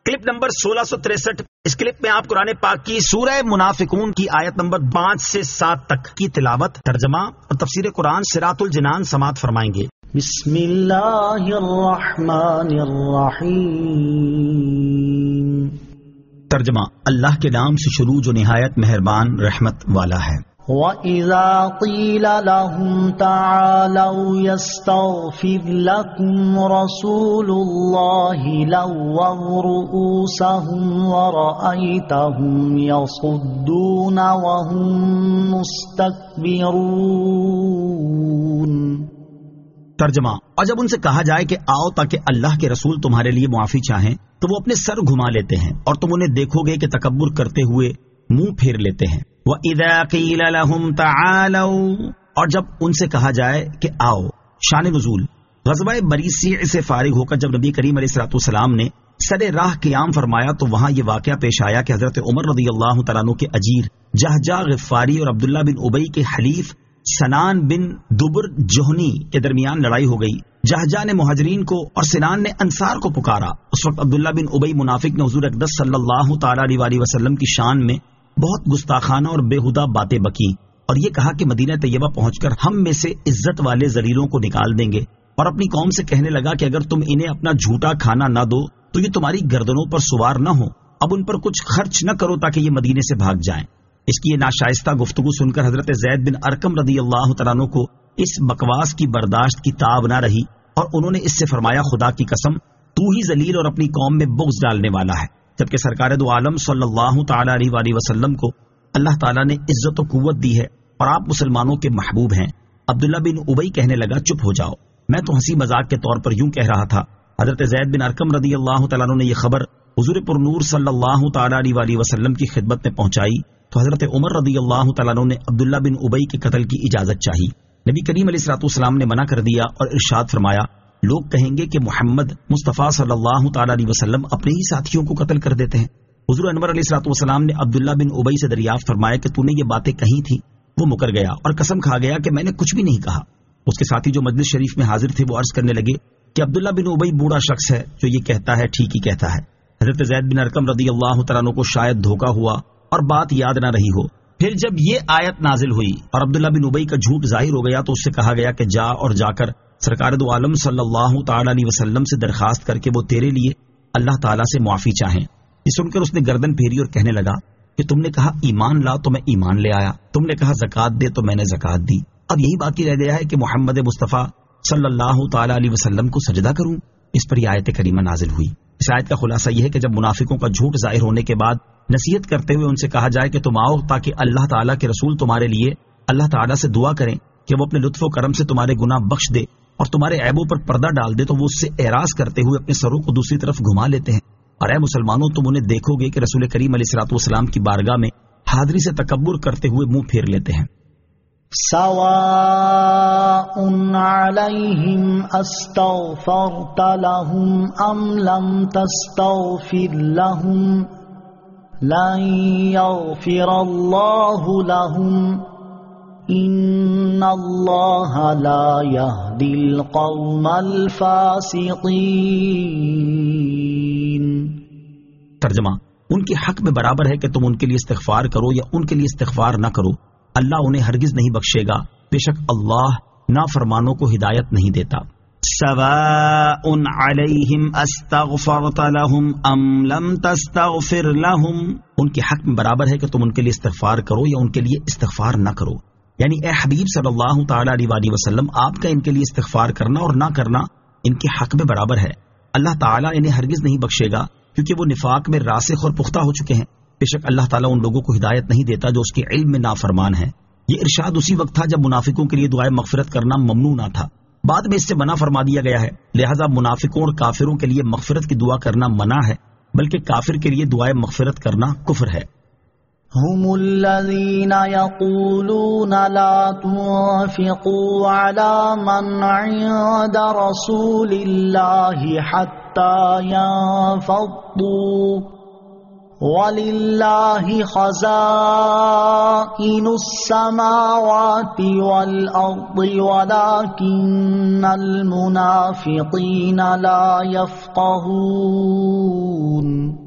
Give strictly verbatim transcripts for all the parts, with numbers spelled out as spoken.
Clip number سولہ سو تریسٹھ. اس clip میں آپ قرآن پاک کی سورہ منافقون کی آیت نمبر پانچ سے سات تک کی تلاوت، ترجمہ اور تفسیر قرآن صراط الجنان سماعت فرمائیں گے. بسم اللہ الرحمن الرحیم. ترجمہ، اللہ کے نام سے شروع جو نہایت مہربان رحمت والا ہے. وَإِذَا قِيلَ لَهُمْ تَعَالَوْا يَسْتَغْفِرْ لَكُمْ رَسُولُ اللَّهِ لَوَّوْا رُءُوسَهُمْ وَرَأَيْتَهُمْ يَصُدُّونَ وَهُمْ مُسْتَكْبِرُونَ. ترجمہ، اور جب ان سے کہا جائے کہ آؤ تاکہ اللہ کے رسول تمہارے لیے معافی چاہیں تو وہ اپنے سر گھما لیتے ہیں اور تم انہیں دیکھو گے کہ تکبر کرتے ہوئے منہ پھیر لیتے ہیں. وَإِذَا قِيلَ لَهُمْ تَعَالَوْا، اور جب ان سے کہا جائے کہ آؤ. شان نزول، غزوہ مریسیع سے فارغ ہو کر جب نبی کریم علیہ الصلوۃ والسلام نے سر راہ قیام فرمایا تو وہاں یہ واقعہ پیش آیا کہ حضرت عمر رضی اللہ تعالیٰ عنہ کے اجیر جہجہ غفاری اور عبداللہ بن ابی کے حلیف سنان بن دبر جوہنی کے درمیان لڑائی ہو گئی. جہجہ نے مہاجرین کو اور سنان نے انصار کو پکارا. اس وقت عبداللہ بن ابی منافق نے حضور اقدس صلی اللہ تعالیٰ علیہ وسلم کی شان میں بہت گستاخانہ اور بےہودہ باتیں بکی اور یہ کہا کہ مدینہ طیبہ پہنچ کر ہم میں سے عزت والے ذلیلوں کو نکال دیں گے، اور اپنی قوم سے کہنے لگا کہ اگر تم انہیں اپنا جھوٹا کھانا نہ دو تو یہ تمہاری گردنوں پر سوار نہ ہو. اب ان پر کچھ خرچ نہ کرو تاکہ یہ مدینے سے بھاگ جائیں. اس کی یہ ناشائستہ گفتگو سن کر حضرت زید بن ارقم رضی اللہ تعالیٰ عنہ کو اس بکواس کی برداشت کی تاب نہ رہی اور انہوں نے اس سے فرمایا، خدا کی قسم تو ہی ذلیل اور اپنی قوم میں بغض ڈالنے والا ہے، جبکہ سرکار دو عالم صلی اللہ تعالی علیہ وآلہ وسلم کو اللہ تعالیٰ نے عزت و قوت دی ہے اور آپ مسلمانوں کے محبوب ہیں. عبداللہ بن ابی کہنے لگا، چپ ہو جاؤ، میں تو ہنسی مذاق کے طور پر یوں کہہ رہا تھا. حضرت زید بن ارقم رضی اللہ تعالیٰ عنہ نے یہ خبر حضور پر نور صلی اللہ تعالی علیہ وآلہ وسلم کی خدمت میں پہنچائی تو حضرت عمر رضی اللہ تعالیٰ عنہ نے عبداللہ بن ابی کے قتل کی اجازت چاہی. نبی کریم علیہ الصلوۃ والسلام نے منع کر دیا اور ارشاد فرمایا، لوگ کہیں گے کہ محمد مصطفیٰ صلی اللہ تعالی علیہ وسلم اپنے ہی ساتھیوں کو قتل کر دیتے ہیں. حضور انور علیہ الصلوۃ والسلام نے عبداللہ بن ابی سے دریافت فرمایا کہ تو نے یہ باتیں کہی تھی؟ وہ مکر گیا اور قسم کھا گیا کہ میں نے کچھ بھی نہیں کہا. اس کے ساتھی جو مجلس شریف میں حاضر تھے وہ عرض کرنے لگے کہ عبداللہ بن ابی بوڑھا شخص ہے جو یہ کہتا ہے ٹھیک ہی کہتا ہے. حضرت زید بن ارقم رضی اللہ تعالیٰ عنہ کو شاید دھوکہ ہوا اور بات یاد نہ رہی ہو. پھر جب یہ آیت نازل ہوئی اور عبداللہ بن ابی کا جھوٹ ظاہر ہو گیا تو اس سے کہا گیا کہ جا اور جا کر سرکار دو عالم صلی اللہ تعالی علیہ وسلم سے درخواست کر کے وہ تیرے لیے اللہ تعالیٰ سے معافی چاہیں. یہ سن کر اس نے گردن پھیری اور کہنے لگا کہ تم نے کہا ایمان لا تو میں ایمان لے آیا، تم نے کہا زکات دے تو میں نے زکات دی، اب یہی باقی رہ گیا ہے کہ محمد مصطفیٰ صلی اللہ تعالی علیہ وسلم کو سجدہ کروں. اس پر یہ آیت کریمہ نازل ہوئی. اس آیت کا خلاصہ یہ ہے کہ جب منافقوں کا جھوٹ ظاہر ہونے کے بعد نصیحت کرتے ہوئے ان سے کہا جائے کہ تم آؤ تاکہ اللہ تعالیٰ کے رسول تمہارے لیے اللہ تعالیٰ سے دعا کریں کہ وہ اپنے لطف و کرم سے تمہارے گناہ بخش دے اور تمہارے عیبوں پر پردہ ڈال دے، تو وہ اس سے اعراض کرتے ہوئے اپنے سروں کو دوسری طرف گھما لیتے ہیں. اور اے مسلمانوں، تم انہیں دیکھو گے کہ رسول کریم علیہ الصلوۃ والسلام کی بارگاہ میں حاضری سے تکبر کرتے ہوئے منہ پھیر لیتے ہیں. سواء علیہم استغفرت لهم ام لم تستغفر لهم لن يغفر اللہ لهم ان اللہ لا يهدی القوم الفاسقین. ترجمہ، ان کے حق میں برابر ہے کہ تم ان کے لیے استغفار کرو یا ان کے لیے استغفار نہ کرو، اللہ انہیں ہرگز نہیں بخشے گا، بے شک اللہ نافرمانوں کو ہدایت نہیں دیتا. سواء علیہم استغفرت لهم ام لم تستغفر لهم، ان کے حق میں برابر ہے کہ تم ان کے لیے استغفار کرو یا ان کے لیے استغفار نہ کرو. یعنی اے حبیب صلی اللہ تعالی علیہ وآلہ وسلم، آپ کا ان کے لیے استغفار کرنا اور نہ کرنا ان کے حق میں برابر ہے. اللہ تعالیٰ انہیں ہرگز نہیں بخشے گا کیونکہ وہ نفاق میں راسخ اور پختہ ہو چکے ہیں. بے شک اللہ تعالیٰ ان لوگوں کو ہدایت نہیں دیتا جو اس کے علم میں نافرمان ہیں. یہ ارشاد اسی وقت تھا جب منافقوں کے لیے دعائے مغفرت کرنا ممنوع نہ تھا، بعد میں اس سے منع فرما دیا گیا ہے. لہٰذا منافقوں اور کافروں کے لیے مغفرت کی دعا کرنا منع ہے، بلکہ کافر کے لیے دعائے مغفرت کرنا کفر ہے. هم الذين يقولون لا تنفقوا على من عند رسول الله حتى ينفضوا وَلِلَّهِ خَزَائِنُ السَّمَاوَاتِ وَالْأَرْضِ وَلَكِنَّ الْمُنَافِقِينَ لَا يَفْقَهُونَ.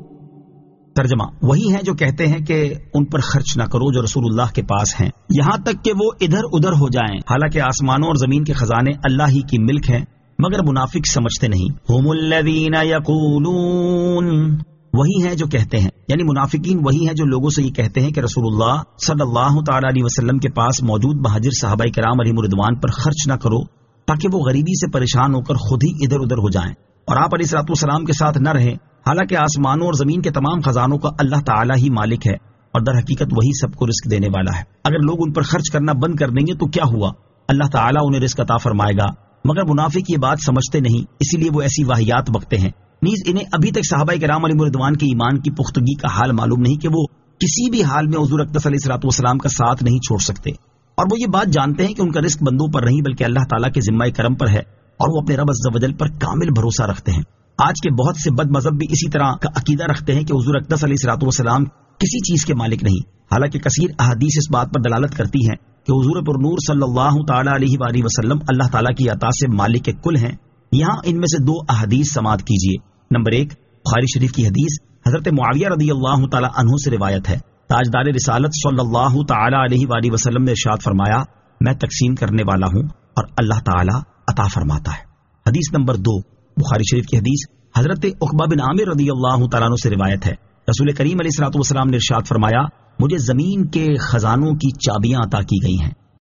ترجمہ، وہی ہیں جو کہتے ہیں کہ ان پر خرچ نہ کرو جو رسول اللہ کے پاس ہیں، یہاں تک کہ وہ ادھر ادھر ہو جائیں، حالانکہ آسمانوں اور زمین کے خزانے اللہ ہی کی ملک ہیں، مگر منافق سمجھتے نہیں۔ ہم الذین یقولون، وہی ہیں جو کہتے ہیں، یعنی منافقین وہی ہیں جو لوگوں سے یہ کہتے ہیں کہ رسول اللہ صلی اللہ تعالی علیہ وسلم کے پاس موجود مہاجر صحابہ کرام علیہم الرضوان پر خرچ نہ کرو تاکہ وہ غریبی سے پریشان ہو کر خود ہی ادھر ادھر ہو جائیں اور آپ علیہ الصلوۃ والسلام کے ساتھ نہ رہیں، حالانکہ آسمانوں اور زمین کے تمام خزانوں کا اللہ تعالی ہی مالک ہے اور در حقیقت وہی سب کو رزق دینے والا ہے۔ اگر لوگ ان پر خرچ کرنا بند کر دیں گے تو کیا ہوا، اللہ تعالی انہیں رزق عطا فرمائے گا، مگر منافق یہ بات سمجھتے نہیں، اسی لیے وہ ایسی واہیات بکتے ہیں۔ نیز انہیں ابھی تک صحابہ کرام علیہم الرضوان کے ایمان کی پختگی کا حال معلوم نہیں کہ وہ کسی بھی حال میں حضور اقدس علیہ الصلوۃ والسلام کا ساتھ نہیں چھوڑ سکتے، اور وہ یہ بات جانتے ہیں کہ ان کا رزق بندوں پر نہیں بلکہ اللہ تعالیٰ کے ذمہ کرم پر ہے، اور وہ اپنے رب عز و جل پر کامل بھروسہ رکھتے ہیں۔ آج کے بہت سے بد مذہب بھی اسی طرح کا عقیدہ رکھتے ہیں کہ حضور اقدس علیہ الصلوۃ والسلام کسی چیز کے مالک نہیں، حالانکہ کثیر احادیث اس بات پر دلالت کرتی ہیں کہ حضور پر نور صلی اللہ تعالی علیہ وآلہ وسلم اللہ تعالیٰ کی عطا سے مالک کل ہیں۔ یہاں ان میں سے دو احادیث سماعت کیجیے۔ نمبر ایک، بخاری شریف کی حدیث، حضرت معاویہ رضی اللہ تعالی عنہ سے روایت ہے، تاجدار رسالت صلی اللہ تعالی علیہ وآلہ وسلم نے ارشاد فرمایا، میں تقسیم کرنے والا ہوں اور اللہ تعالی عطا فرماتا ہے۔ حدیث نمبر دو، بخاری شریف کی حدیث، حضرت عقبہ بن عامر رضی اللہ تعالیٰ عنہ سے روایت ہے، رسول کریم علیہ الصلوۃ والسلام نے ارشاد فرمایا، مجھے زمین کے خزانوں کی چابیاں عطا کی گئی ہیں،